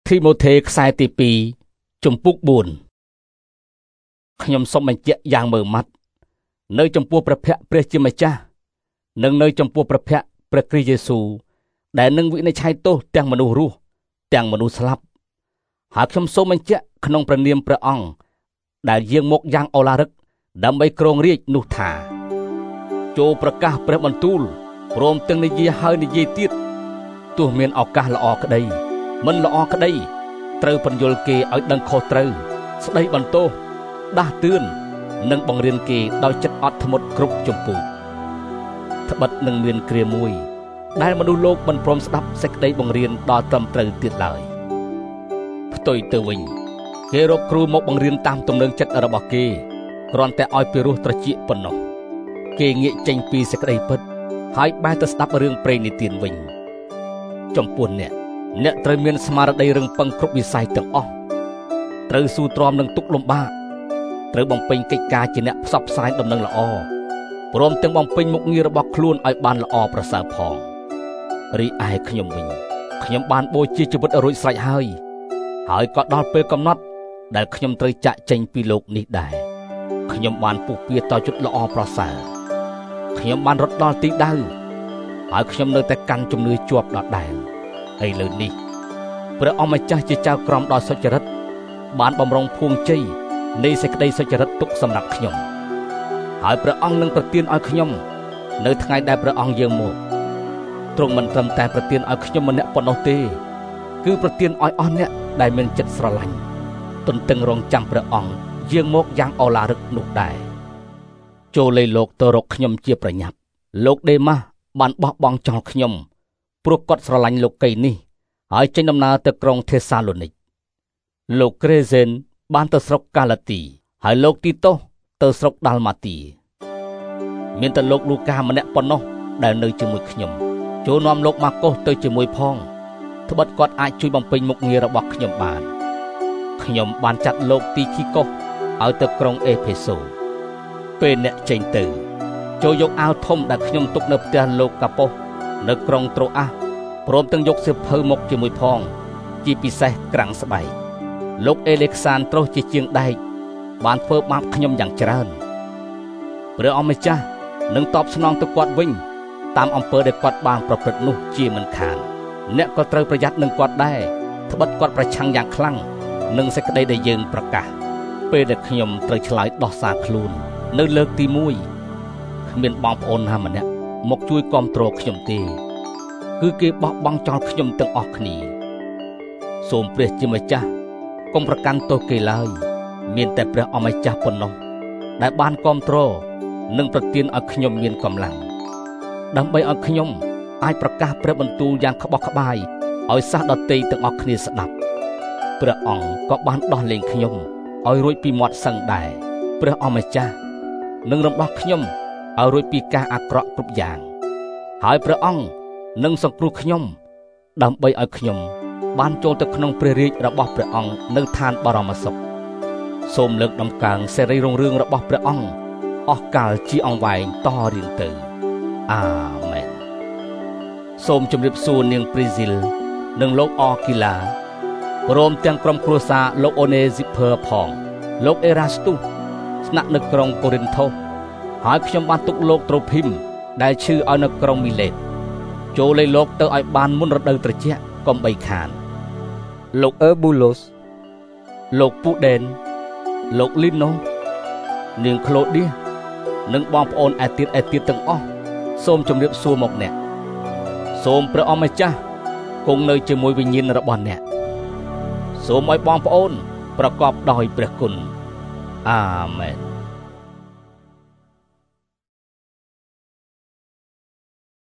ធីម៉ូថេខ្សែទី2ជំពូក4ខ្ញុំសូមបញ្ជាក់យ៉ាងម៉ឺម៉ាត់នៅចំពោះព្រះភ័ក្ត្រព្រះជាម្ចាស់និងនៅចំពោះព្រះភ័ក្ត្រព្រះគ្រីស្ទយេស៊ូវដែលនឹងវិនិច្ឆ័យទោសទាំងមនុស្សរស់ទាំងមនុស្សស្លាប់ហើយខ្ញុំសូមបញ្ជាក់ក្នុងព្រះនាមព្រះអង្គដែលយាងមកយ៉ាងឱឡារិកដើម្បីគ្រងរាជ្យនោះថាចូលប្រកាសព្រះបន្ទូលព្រមទាំងនិយាយហើយនិយាយទៀតទោះមានឱកាសល្អក្តីមិនល្អក្តីត្រូវពន្យល់គេឲ្យដឹងខុសត្រូវស្ដីបន្ទោសដាស់តឿននិងបង្រៀនគេដោយចិត្តអត់ធ្មត់គ្រប់ជំពូកត្បិតនឹងមានគ្រាមួយដែលមនុស្សលោកមិនព្រមស្ដាប់សេចក្តីបង្រៀនដ៏ត្រឹមត្រូវទៀតឡើយផ្ទុយទៅវិញគេរកគ្រូមកបង្រៀនតាមទំនឹងចិត្តរបស់គេគ្រាន់តែឲ្យពីរោះត្រចៀកប៉ុណ្ណោះគេងាកចេញពីសេចក្តីពិតហើយបែរទៅស្ដាប់រឿងព្រេងនិទានវិញចំពោះអ្នកត្រូវមានស្មារតីរឹងប៉ឹងគ្រប់វិស័យទាំងអស់ត្រូវស៊ូទ្រាំនឹងទុក្ខលំបាកត្រូវបំពេញកិច្ចការជាអ្នកផ្សព្វផ្សាយដំណឹងល្អព្រមទាំងបំពេញមុខងាររបស់ខ្លួនឲ្យបានល្អប្រសើរផងរីឯខ្ញុំវិញខ្ញុំបានបូជាជីវិតរួចស្រេចហើយក៏ដល់ពេលកំណត់ដែលខ្ញុំត្រូវចាកចេញពីលោកនេះដែរខ្ញុំបានពុះពៀតជុតល្អប្រសើរខ្ញុំបានរត់ដល់ទីដៅហើយខ្ញុំនៅតែកាន់ជំនឿជាប់ដដែលឥឡូវនេះព្រះអម្ចាស់ជាចៅក្រមដ៏សុចរិតបានបំរុងភួងជ័យនៃសេចក្តីសុចរិតទុកសម្រាប់ខ្ញុំហើយព្រះអង្គនឹងប្រទានឲ្យខ្ញុំនៅថ្ងៃដែលព្រះអង្គយាងមកទ្រង់មិនត្រឹមតែប្រទានឲ្យខ្ញុំម្នាក់ប៉ុណ្ណោះទេគឺប្រទានឲ្យអស់អ្នកដែលមានចិត្តស្រឡាញ់ទន្ទឹងរង់ចាំព្រះអង្គយាងមកយ៉ាងឱឡារិកនោះដែរចូលលេលោកទៅរកខ្ញុំជាប្រញាប់លោកដេម៉ាស់បានបោះបង់ចោលខ្ញុំព្រោះគាត់ស្រឡាញ់លោកីនេះហើយចេញដំណើរទៅក្រុងថេសាឡូនីកលោកក្រេហ្សេនបានទៅស្រុកកាឡាទីហើយលោកទីតូសទៅស្រុកដាល់ម៉ាទីមានតែលោកលូកាម្នាក់ប៉ុណ្ណោះដែលនៅជាមួយខ្ញុំចូលនាំលោកម៉ាកុសទៅជាមួយផងត្បិតគាត់អាចជួយបំពេញមុខងាររបស់ខ្ញុំបានខ្ញុំបានចាត់លោកទីខីកុសឲ្យទៅក្រុងអេផេសូពេលអ្នកចេញទៅចូលយកអាវធំដែលខ្ញុំទុកនៅផ្ទះលោកកាប៉ុសនៅក្រុងត្រូអាសព្រមទាំងយកសៀវភៅមកជាមួយផងជាពិសេសក្រាំងស្បែកលោកអេឡេក្សានត្រូសជាជាងដែកបានធ្វើបាបខ្ញុំយ៉ាងច្រើនព្រះអម្ចាស់នឹងតបស្នងទៅគាត់វិញតាមអំពើដែលគាត់បានប្រព្រឹត្តនោះជាមិនខានអ្នកក៏ត្រូវប្រយ័ត្ននឹងគាត់ដែរត្បិតគាត់ប្រឆាំងយ៉ាងខ្លាំងនឹងសេចក្តីដែលយើងប្រកាសពេលដែលខ្ញុំត្រូវឆ្លើយដោះសារខ្លួននៅលើកទី1គ្មានបងប្អូនណាម្នាក់មកជួយគាំទ្រខ្ញុំទេគឺគេបោះបង់ចោលខ្ញុំទាំងអស់គ្នាសូមព្រះជាម្ចាស់កុំប្រកាន់ទោសគេឡើយមានតែព្រះអម្ចាស់ប៉ុណ្ណោះដែលបានគាំទ្រនិងប្រទានឲ្យខ្ញុំមានកម្លាំងដើម្បីឲ្យខ្ញុំអាចប្រកាសព្រះបន្ទូលយ៉ាងក្បោះក្បាយឲ្យសាសដទៃទាំងអស់គ្នាស្ដាប់ព្រះអង្គក៏បានដោះលែងខ្ញុំឲ្យរួចពីមាត់សឹងដែរព្រះអម្ចាស់នឹងរំដោះខ្ញុំឲ្យរួចពីការអាក្រក់គ្រប់យ៉ាងហើយព្រះអង្គនឹងសង្គ្រោះខ្ញុំដើម្បីឲ្យខ្ញុំបានចូលទៅក្នុងព្រះរាជរបស់ព្រះអង្គនៅឋានបរមសុខសូមលើកដំកើងសេរីរុងរឿងរបស់ព្រះអង្គអស់កលជាអង្វែងតរៀងទៅអាមែនសូមជម្រាបសួរនាងព្រីស៊ីលនិងលោកអគីឡាព្រមទាំងក្រុមគ្រួសារលោកអូនេស៊ីភើផងលោកអេរ៉ាស្ទូសស្នាក់នៅក្រុងកូរិនថូសហើយខ្ញុំបានទុកលោកត្រូភីមដែលឈឺឲ្យនៅក្រុងមីលេតចូលលេលោកទៅឲ្យបានមុនរដូវត្រជាក់កុំបីខានលោកអឺប៊ូឡូសលោកពូដេនលោកលីណូនាងក្លូឌៀនិងបងប្អូនឯទៀតទាំងអស់សូមជម្រាបសួរមកអ្នកសូមព្រះអម្ចាស់គង់នៅជាមួយវិញ្ញាណរបស់អ្នកសូមឲ្យបងប្អូនប្រកបដោយព្រះគុណអាមែន